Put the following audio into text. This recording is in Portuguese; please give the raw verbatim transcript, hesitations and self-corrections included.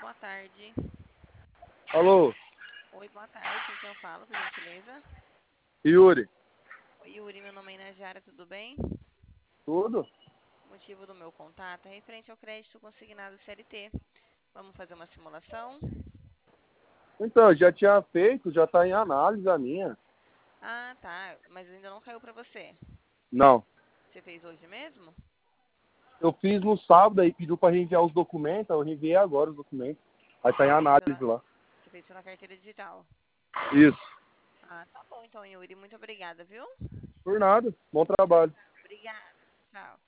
boa tarde. Alô, Oi, boa tarde. Com quem eu falo, por gentileza? Yuri, Oi, Yuri, meu nome é Inajara, tudo bem? tudo? O motivo do meu contato é referente ao crédito consignado C L T. Vamos fazer uma simulação? Então, já tinha feito, já está em análise a minha. Ah, tá, mas ainda não caiu pra você. Não, Você fez hoje mesmo? eu fiz no sábado aí, pediu para reenviar os documentos, eu reenviei agora os documentos. Aí está em Você fez análise pela, lá. você fez pela carteira digital. Isso. Ah, tá bom então, Yuri. Muito obrigada, viu? Por nada, bom trabalho. Obrigada. Tchau.